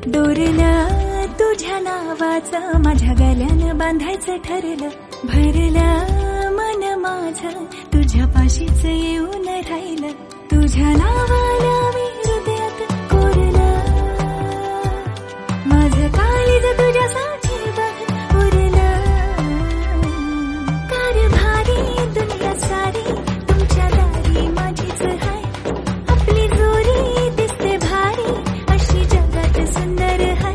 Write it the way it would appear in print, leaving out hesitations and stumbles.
दोरलं तुझ्या नावाचं माझ्या गल्यानं बांधायचं ठरलं. भरलं मन माझं तुझ्या पाशीच येऊन राहिलं. तुझ्या नावा